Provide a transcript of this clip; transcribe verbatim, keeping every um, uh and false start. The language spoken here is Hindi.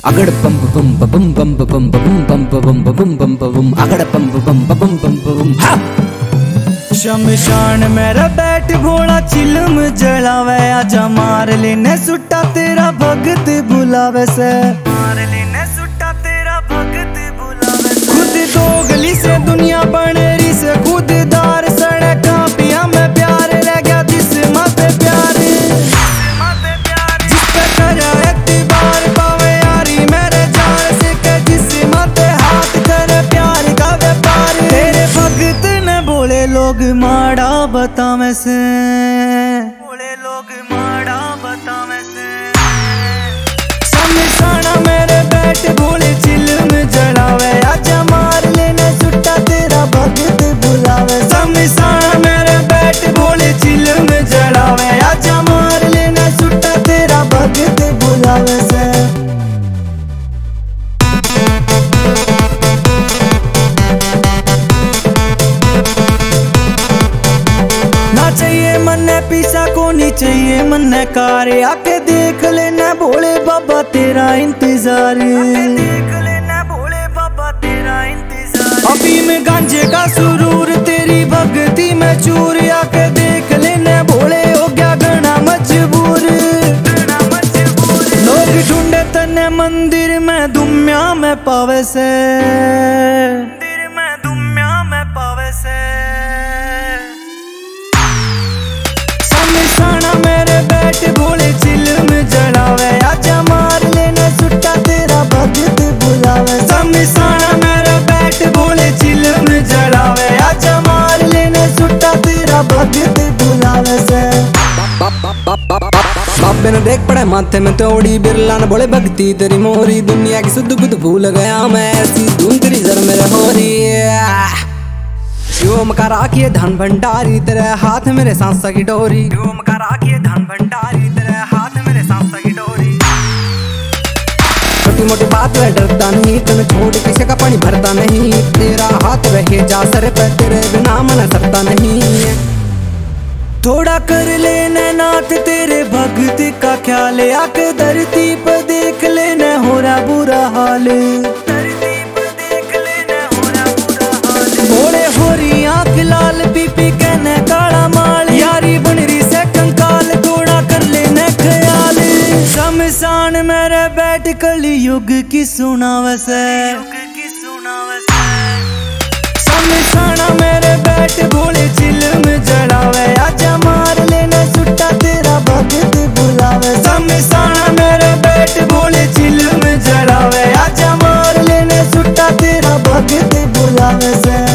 अगड़ बम बम बम बम बम बम बम बम बम बम बम अगड़ बम बम बम बम बम हा। शमशान मेरा बैठ घोड़ा चिलम जलावे, आजा मार लेने सुट्टा तेरा भगत बुलावे से, मार लेने सुट्टा तेरा भगत बुलावे से। खुद दो गली से दुनिया बनेरी से, खुद दार सड़क पिया में प्यार रह गया जिस माते प्यार, जिस पे करा एतबार पावे यारी मेरे जान से के, जिस माते हाथ करे प्यार का व्यापार। तेरे भगत ने बोले लोग माड़ा बतावे से, बोले लोग माड़ा बतावे से। शमशाना मेरे बैठ भोले चिलम जलावे, आजा मार लेने सुट्टा तेरा भगत बुलावे। शमशाना मेरे बैठ भोले चिलम जलावे, आजा मार लेने सुट्टा तेरा भगत बुलावे से। ना चाहिए मन्ने पीसा को नहीं चाहिए मन्ने कार, आके देख लेना भोले बाबा तेरा इंतजार, देख लेना भोले बाबा तेरा इंतजार। अभी में गांजे का सुरूर तेरी भक्ति में चूर, आके देख लेना भोले हो गया गणा मजबूर, गणा मजबूर। लोग ढूंढे तने मंदिर में दुम्या में पावे से, मंदिर में दुम्या में पावे से। शमशाना मेरे बैठ भोले चिलम जलावे, आजा मार लेने सुट्टा तेरा भगत बुलावे। शमशाना मेरे बैठ भोले चिलम जलावे, आजा मार लेने सुट्टा तेरा भगत बुलावे से। बाबे ने देख पड़े माथे में तोड़ी, बिरला ने बोले भक्ति तेरी मोरी, दुनिया की सुध बुध भूल गया मैं, ऐसी धुन तेरी जर मेरे हो रही है। ओम का राखिए धन भंडारी, तेरे हाथ मेरे सांसा की डोरी, ओम का राखिए धन भंडारी, तेरे हाथ मेरे सांसा की डोरी। छोटी मोटी बात में डरता नहीं, तुम छोड़ किसी का पानी भरता नहीं, तेरा हाथ रहे जा सर पे, तेरे बिना मन सरता नहीं। थोड़ा कर लेने नाथ तेरे भगत का ख्याल, आके धरती पे देख लेने हो रहा बुरा हाल, धरती पे देख लेने हो रहा बुरा हाल। भोले हो रही आंख लाल पीपी कहने काला माल, यारी बन रही से कंकाल, थोड़ा कर लेने ख्याल। शमशान मेरे बैठ कली युग की सुनावे से, युग की सुनावे से। शमशाना मेरे बैठ भोले चिलम जलावे, आजा मार लेने सुट्टा तेरा भगत बुलावे। शमशाना मेरे बैठ भोले चिलम जलावे, आजा मार लेने सुट्टा तेरा भगत बुलावे से।